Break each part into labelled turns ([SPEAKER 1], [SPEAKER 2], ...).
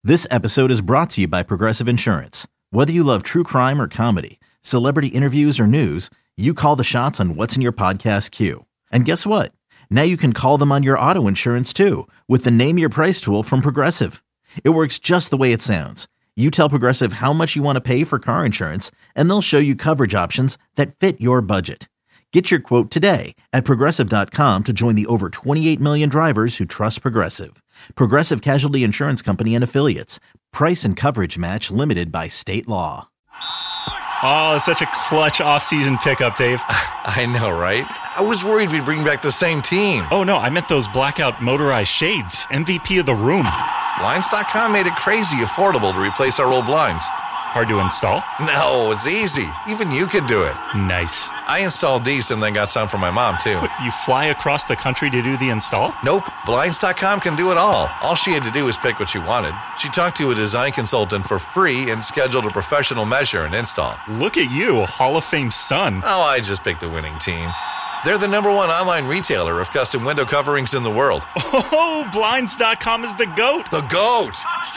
[SPEAKER 1] This episode is brought to you by Progressive Insurance. Whether you love true crime or comedy, celebrity interviews or news, you call the shots on what's in your podcast queue. And guess what? Now you can call them on your auto insurance too with the Name Your Price tool from Progressive. It works just the way it sounds. You tell Progressive how much you want to pay for car insurance, and they'll show you coverage options that fit your budget. Get your quote today at Progressive.com to join the over 28 million drivers who trust Progressive. Progressive Casualty Insurance Company and Affiliates. Price and coverage match limited by state law.
[SPEAKER 2] Oh, it's such a clutch off-season pickup, Dave.
[SPEAKER 3] I know, right? I was worried we'd bring back the same team.
[SPEAKER 2] Oh, no, I meant those blackout motorized shades. MVP of the room.
[SPEAKER 3] Blinds.com made it crazy affordable to replace our old blinds.
[SPEAKER 2] Hard to install?
[SPEAKER 3] No, it's easy. Even you could do it.
[SPEAKER 2] Nice.
[SPEAKER 3] I installed these and then got some for my mom, too.
[SPEAKER 2] What, you fly across the country to do the install?
[SPEAKER 3] Nope. Blinds.com can do it all. All she had to do was pick what she wanted. She talked to a design consultant for free and scheduled a professional measure and install.
[SPEAKER 2] Look at you, a Hall of Fame son.
[SPEAKER 3] Oh, I just picked the winning team. They're the #1 online retailer of custom window coverings in the world.
[SPEAKER 2] Oh, Blinds.com is the GOAT.
[SPEAKER 3] The GOAT!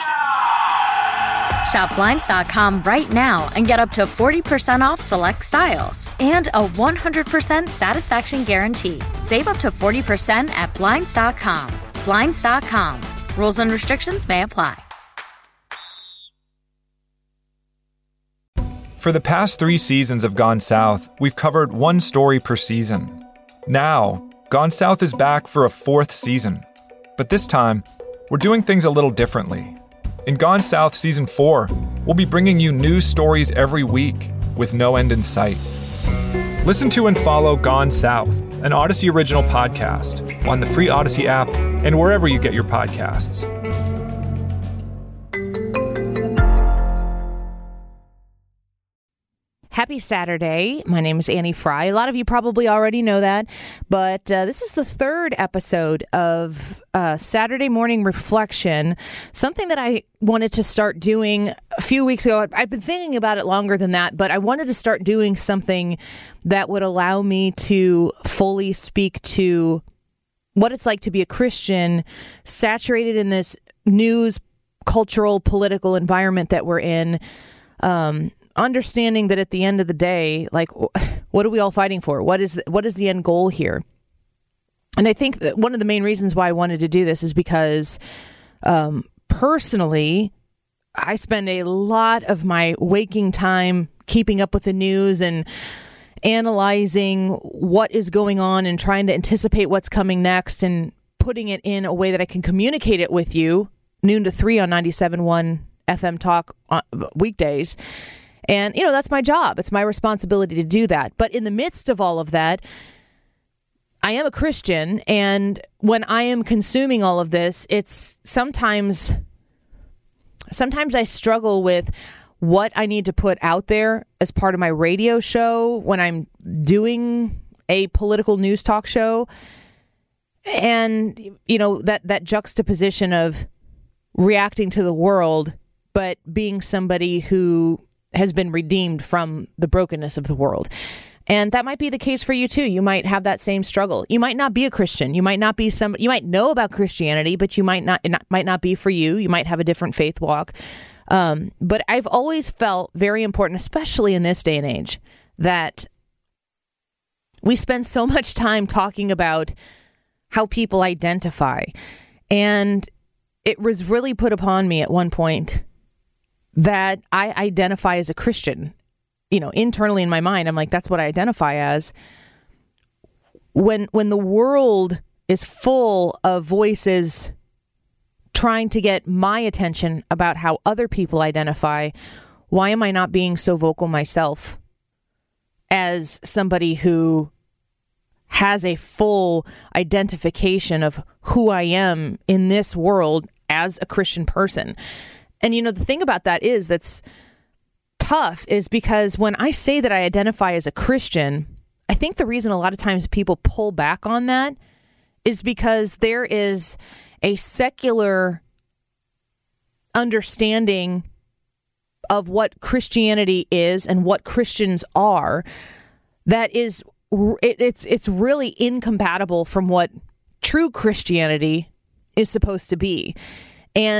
[SPEAKER 4] Shop Blinds.com right now and get up to 40% off select styles and a 100% satisfaction guarantee. Save up to 40% at Blinds.com. Blinds.com. Rules and restrictions may apply.
[SPEAKER 5] For the past 3 seasons of Gone South, we've covered one story per season. Now, Gone South is back for a 4th season. But this time, we're doing things a little differently. In Gone South Season 4, we'll be bringing you news stories every week with no end in sight. Listen to and follow Gone South, an Odyssey original podcast, on the free Odyssey app and wherever you get your podcasts.
[SPEAKER 6] Happy Saturday. My name is Annie Fry. A lot of you probably already know that, but this is the 3rd episode of Saturday Morning Reflection, something that I wanted to start doing a few weeks ago. I've been thinking about it longer than that, but I wanted to start doing something that would allow me to fully speak to what it's like to be a Christian, saturated in this news, cultural, political environment that we're in. Understanding that at the end of the day, like, what are we all fighting for? What is the end goal here? And I think that one of the main reasons why I wanted to do this is because personally, I spend a lot of my waking time keeping up with the news and analyzing what is going on and trying to anticipate what's coming next and putting it in a way that I can communicate it with you noon to 3 on 97.1 FM Talk on weekdays. And, you know, that's my job. It's my responsibility to do that. But in the midst of all of that, I am a Christian. And when I am consuming all of this, it's sometimes I struggle with what I need to put out there as part of my radio show when I'm doing a political news talk show. And, you know, that juxtaposition of reacting to the world, but being somebody who has been redeemed from the brokenness of the world. And that might be the case for you too. You might have that same struggle. You might not be a Christian. You might not be you might know about Christianity, but it might not be for you. You might have a different faith walk. But I've always felt very important, especially in this day and age, that we spend so much time talking about how people identify. And it was really put upon me at one point that I identify as a Christian. You know, internally in my mind, I'm like, that's what I identify as. When the world is full of voices trying to get my attention about how other people identify, why am I not being so vocal myself as somebody who has a full identification of who I am in this world as a Christian person? And, you know, the thing about that is that's tough is because when I say that I identify as a Christian, I think the reason a lot of times people pull back on that is because there is a secular understanding of what Christianity is and what Christians are that is, it's really incompatible from what true Christianity is supposed to be. And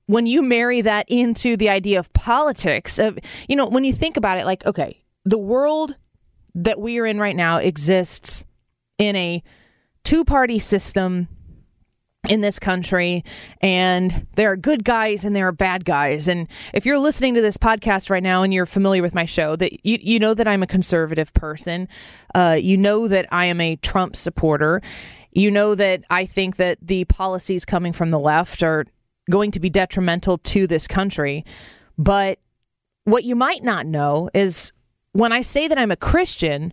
[SPEAKER 6] when you marry that into the idea of politics, when you think about it, like, okay, the world that we are in right now exists in a two-party system in this country, and there are good guys and there are bad guys. And if you're listening to this podcast right now and you're familiar with my show, that you know that I'm a conservative person. You know that I am a Trump supporter. You know that I think that the policies coming from the left are going to be detrimental to this country. But what you might not know is when I say that I'm a Christian,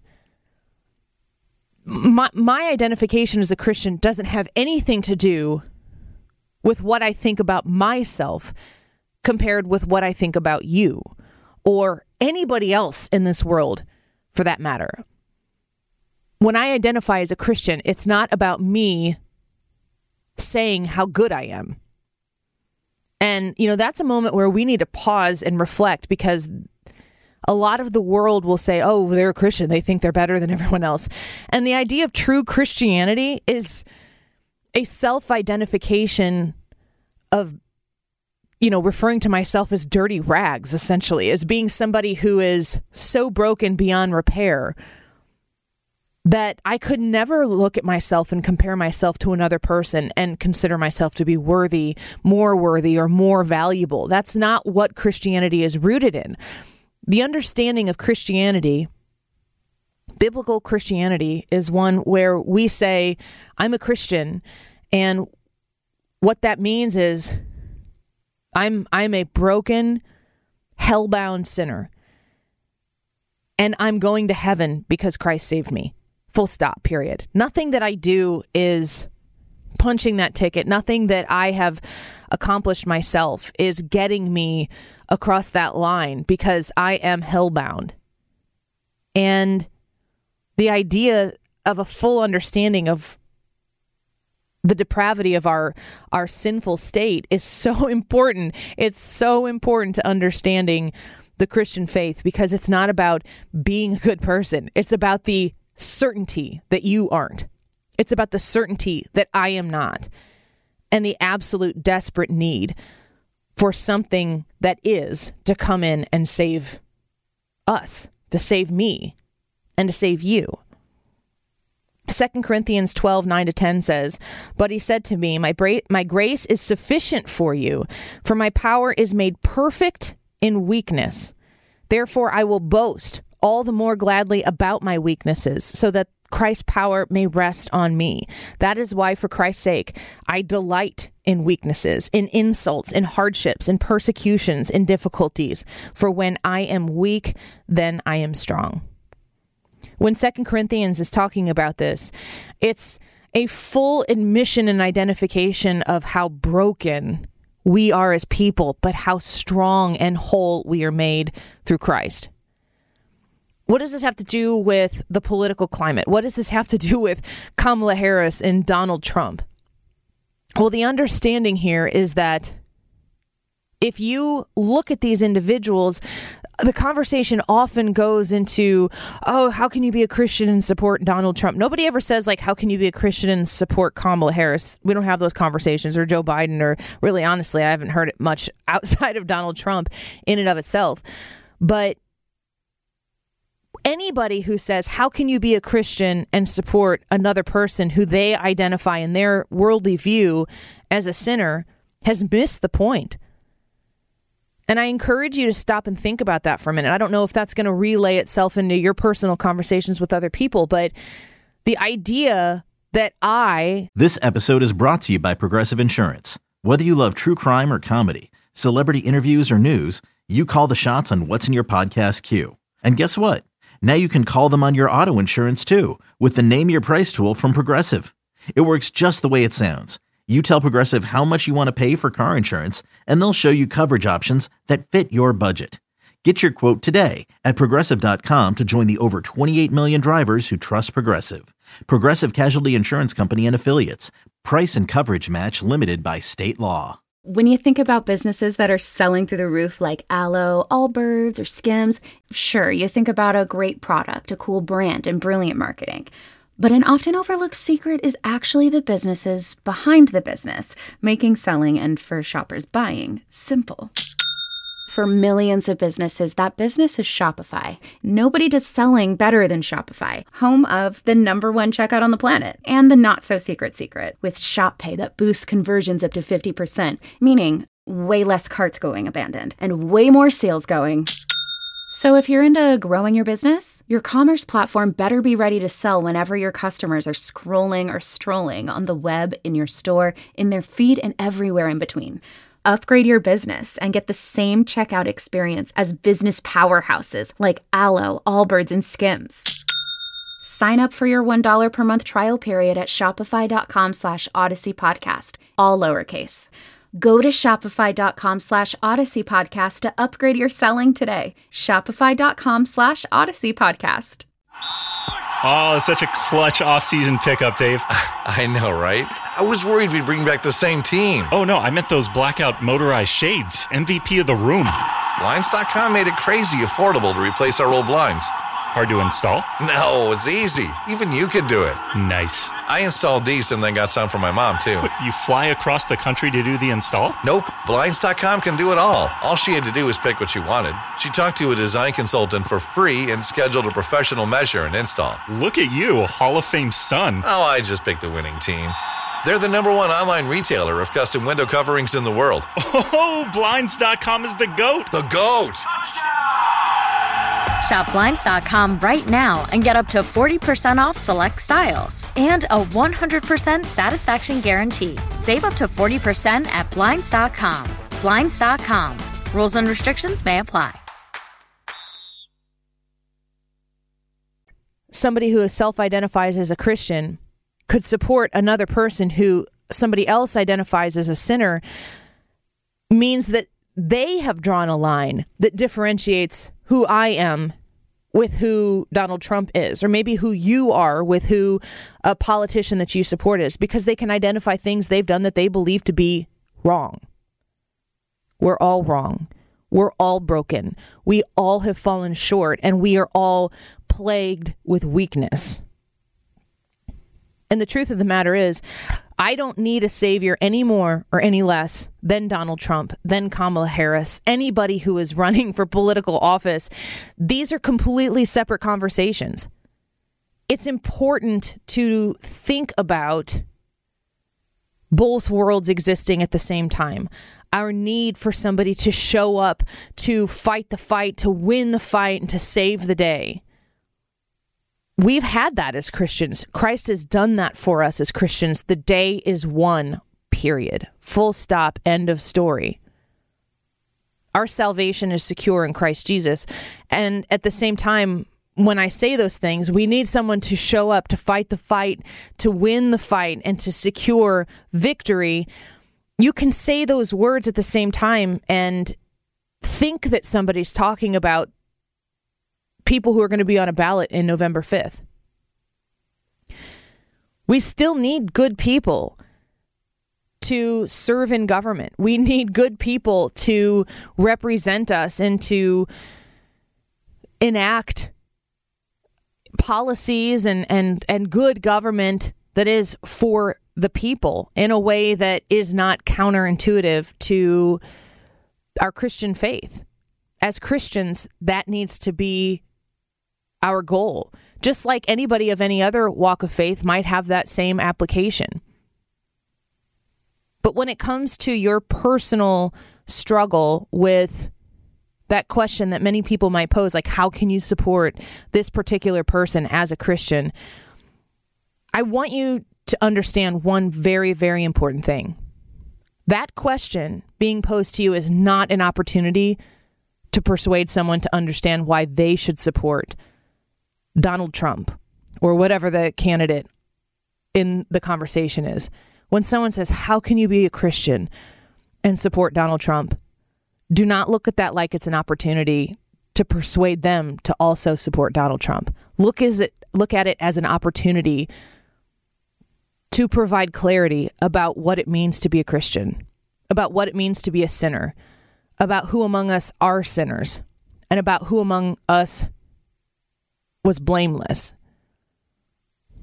[SPEAKER 6] my identification as a Christian doesn't have anything to do with what I think about myself compared with what I think about you or anybody else in this world, for that matter. When I identify as a Christian, it's not about me saying how good I am. And, that's a moment where we need to pause and reflect, because a lot of the world will say, oh, they're a Christian, they think they're better than everyone else. And the idea of true Christianity is a self-identification of, referring to myself as dirty rags, essentially, as being somebody who is so broken beyond repair that I could never look at myself and compare myself to another person and consider myself to be worthy, or more valuable. That's not what Christianity is rooted in. The understanding of Christianity, biblical Christianity, is one where we say, I'm a Christian, and what that means is I'm a broken, hell-bound sinner, and I'm going to heaven because Christ saved me. Full stop, period. Nothing that I do is punching that ticket. Nothing that I have accomplished myself is getting me across that line, because I am hellbound. And the idea of a full understanding of the depravity of our sinful state is so important. It's so important to understanding the Christian faith, because it's not about being a good person. It's about the certainty that you aren't. It's about the certainty that I am not, and the absolute desperate need for something that is to come in and save us, to save me, and to save you. 2 Corinthians 12:9-10 says, "But he said to me, my grace is sufficient for you, for my power is made perfect in weakness. Therefore I will boast all the more gladly about my weaknesses, so that Christ's power may rest on me. That is why, for Christ's sake, I delight in weaknesses, in insults, in hardships, in persecutions, in difficulties. For when I am weak, then I am strong." When 2 Corinthians is talking about this, it's a full admission and identification of how broken we are as people, but how strong and whole we are made through Christ. What does this have to do with the political climate? What does this have to do with Kamala Harris and Donald Trump? Well, the understanding here is that if you look at these individuals, the conversation often goes into, oh, how can you be a Christian and support Donald Trump? Nobody ever says, like, how can you be a Christian and support Kamala Harris? We don't have those conversations, or Joe Biden, or really, honestly, I haven't heard it much outside of Donald Trump in and of itself. But anybody who says, how can you be a Christian and support another person who they identify in their worldly view as a sinner has missed the point. And I encourage you to stop and think about that for a minute. I don't know if that's going to relay itself into your personal conversations with other people, but the idea that
[SPEAKER 1] This episode is brought to you by Progressive Insurance. Whether you love true crime or comedy, celebrity interviews or news, you call the shots on what's in your podcast queue. And guess what? Now you can call them on your auto insurance too, with the Name Your Price tool from Progressive. It works just the way it sounds. You tell Progressive how much you want to pay for car insurance, and they'll show you coverage options that fit your budget. Get your quote today at Progressive.com to join the over 28 million drivers who trust Progressive. Progressive Casualty Insurance Company and Affiliates. Price and coverage match limited by state law.
[SPEAKER 7] When you think about businesses that are selling through the roof like Aloe, Allbirds, or Skims, sure, you think about a great product, a cool brand, and brilliant marketing. But an often overlooked secret is actually the businesses behind the business, making selling and for shoppers buying simple. For millions of businesses, that business is Shopify. Nobody does selling better than Shopify, home of the #1 checkout on the planet and the not-so-secret secret with Shop Pay that boosts conversions up to 50%, meaning way less carts going abandoned and way more sales going. So if you're into growing your business, your commerce platform better be ready to sell whenever your customers are scrolling or strolling on the web, in your store, in their feed, and everywhere in between. Upgrade your business and get the same checkout experience as business powerhouses like Alo, Allbirds, and Skims. Sign up for your $1 per month trial period at shopify.com/Odyssey Podcast, all lowercase. Go to shopify.com/Odyssey Podcast to upgrade your selling today. Shopify.com/Odyssey Podcast.
[SPEAKER 2] Oh, such a clutch off-season pickup, Dave.
[SPEAKER 3] I know, right? I was worried we'd bring back the same team.
[SPEAKER 2] Oh, no, I meant those blackout motorized shades. MVP of the room.
[SPEAKER 3] Blinds.com made it crazy affordable to replace our old blinds.
[SPEAKER 2] Hard to install?
[SPEAKER 3] No, it's easy. Even you could do it.
[SPEAKER 2] Nice.
[SPEAKER 3] I installed these and then got some for my mom, too.
[SPEAKER 2] What, you fly across the country to do the install?
[SPEAKER 3] Nope. Blinds.com can do it all. All she had to do was pick what she wanted. She talked to a design consultant for free and scheduled a professional measure and install.
[SPEAKER 2] Look at you, Hall of Fame son.
[SPEAKER 3] Oh, I just picked the winning team. They're the #1 online retailer of custom window coverings in the world.
[SPEAKER 2] Oh, Blinds.com is the GOAT.
[SPEAKER 3] The GOAT!
[SPEAKER 4] Shop Blinds.com right now and get up to 40% off select styles and a 100% satisfaction guarantee. Save up to 40% at Blinds.com. Blinds.com. Rules and restrictions may apply.
[SPEAKER 6] Somebody who self-identifies as a Christian could support another person who somebody else identifies as a sinner means that they have drawn a line that differentiates who I am with who Donald Trump is, or maybe who you are with who a politician that you support is, because they can identify things they've done that they believe to be wrong. We're all wrong. We're all broken. We all have fallen short, and we are all plagued with weakness. And the truth of the matter is, I don't need a savior any more or any less than Donald Trump, than Kamala Harris, anybody who is running for political office. These are completely separate conversations. It's important to think about both worlds existing at the same time. Our need for somebody to show up, to fight the fight, to win the fight, and to save the day. We've had that as Christians. Christ has done that for us as Christians. The day is won, period. Full stop, end of story. Our salvation is secure in Christ Jesus. And at the same time, when I say those things, we need someone to show up, to fight the fight, to win the fight, and to secure victory. You can say those words at the same time and think that somebody's talking about people who are going to be on a ballot in November 5th. We still need good people to serve in government. We need good people to represent us and to enact policies and good government that is for the people in a way that is not counterintuitive to our Christian faith. As Christians, that needs to be our goal. Just like anybody of any other walk of faith might have that same application. But when it comes to your personal struggle with that question that many people might pose, like, how can you support this particular person as a Christian? I want you to understand one very, very important thing. That question being posed to you is not an opportunity to persuade someone to understand why they should support Donald Trump or whatever the candidate in the conversation is. When someone says, how can you be a Christian and support Donald Trump? Do not look at that like it's an opportunity to persuade them to also support Donald Trump. Look at it as an opportunity to provide clarity about what it means to be a Christian, about what it means to be a sinner, about who among us are sinners, and about who among us was blameless.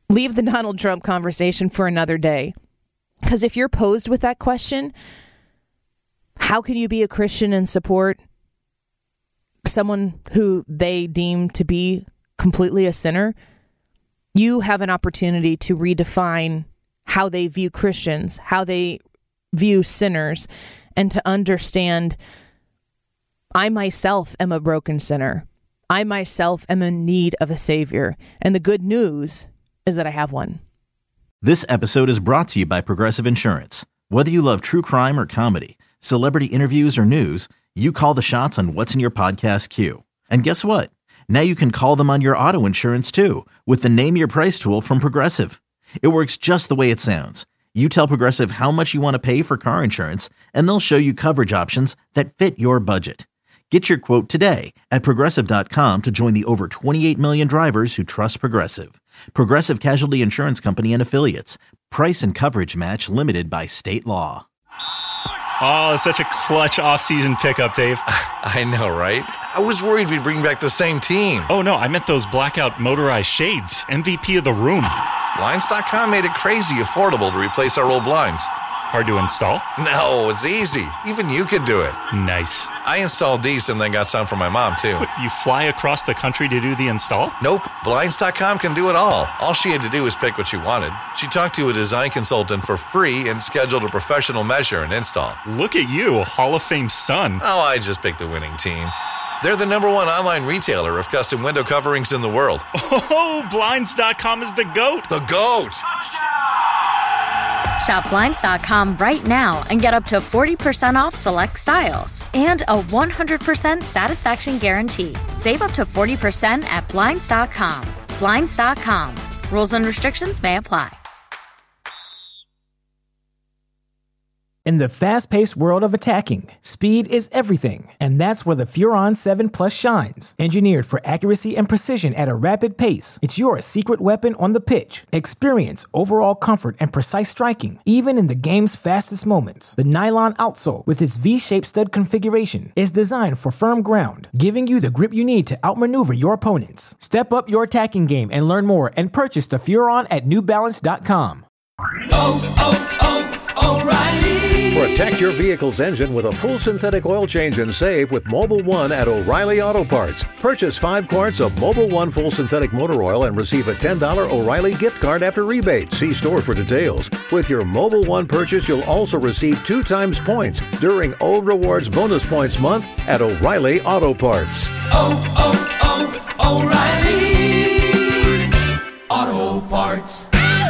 [SPEAKER 6] leave the Donald Trump conversation for another day. Because if you're posed with that question, how can you be a Christian and support someone who they deem to be completely a sinner? You have an opportunity to redefine how they view Christians, how they view sinners, and to understand, I myself am a broken sinner. I myself am in need of a savior. And the good news is that I have one.
[SPEAKER 1] This episode is brought to you by Progressive Insurance. Whether you love true crime or comedy, celebrity interviews or news, you call the shots on what's in your podcast queue. And guess what? Now you can call them on your auto insurance too with the Name Your Price tool from Progressive. It works just the way it sounds. You tell Progressive how much you want to pay for car insurance, and they'll show you coverage options that fit your budget. Get your quote today at Progressive.com to join the over 28 million drivers who trust Progressive. Progressive Casualty Insurance Company and Affiliates. Price and coverage match limited by state law.
[SPEAKER 2] Oh, such a clutch off-season pickup, Dave.
[SPEAKER 3] I know, right? I was worried we'd bring back the same team.
[SPEAKER 2] Oh, no, I meant those blackout motorized shades. MVP of the room.
[SPEAKER 3] Blinds.com made it crazy affordable to replace our old blinds.
[SPEAKER 2] Hard to install?
[SPEAKER 3] No, it's easy. Even you could do it.
[SPEAKER 2] Nice.
[SPEAKER 3] I installed these and then got some for my mom, too.
[SPEAKER 2] What, you fly across the country to do the install?
[SPEAKER 3] Nope. Blinds.com can do it all. All she had to do was pick what she wanted. She talked to a design consultant for free and scheduled a professional measure and install.
[SPEAKER 2] Look at you, a Hall of Fame son.
[SPEAKER 3] Oh, I just picked the winning team. They're the #1 online retailer of custom window coverings in the world.
[SPEAKER 2] Oh, Blinds.com is the GOAT.
[SPEAKER 3] The GOAT!
[SPEAKER 4] Shop Blinds.com right now and get up to 40% off select styles and a 100% satisfaction guarantee. Save up to 40% at Blinds.com. Blinds.com. Rules and restrictions may apply.
[SPEAKER 8] In the fast-paced world of attacking, speed is everything, and that's where the Furon 7 Plus shines. Engineered for accuracy and precision at a rapid pace, it's your secret weapon on the pitch. Experience overall comfort and precise striking, even in the game's fastest moments. The nylon outsole, with its V-shaped stud configuration, is designed for firm ground, giving you the grip you need to outmaneuver your opponents. Step up your attacking game and learn more and purchase the Furon at NewBalance.com.
[SPEAKER 9] O'Reilly. Protect your vehicle's engine with a full synthetic oil change and save with Mobil 1 at O'Reilly Auto Parts. Purchase 5 quarts of Mobil 1 full synthetic motor oil and receive a $10 O'Reilly gift card after rebate. See store for details. With your Mobil 1 purchase, you'll also receive 2 times points during O Rewards Bonus Points Month at O'Reilly Auto Parts.
[SPEAKER 10] O'Reilly Auto Parts.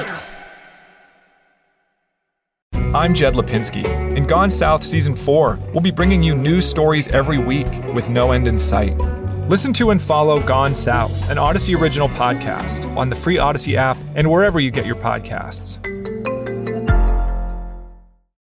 [SPEAKER 5] I'm Jed Lipinski. In Gone South Season 4, we'll be bringing you news stories every week with no end in sight. Listen to and follow Gone South, an Odyssey original podcast, on the free Odyssey app and wherever you get your podcasts.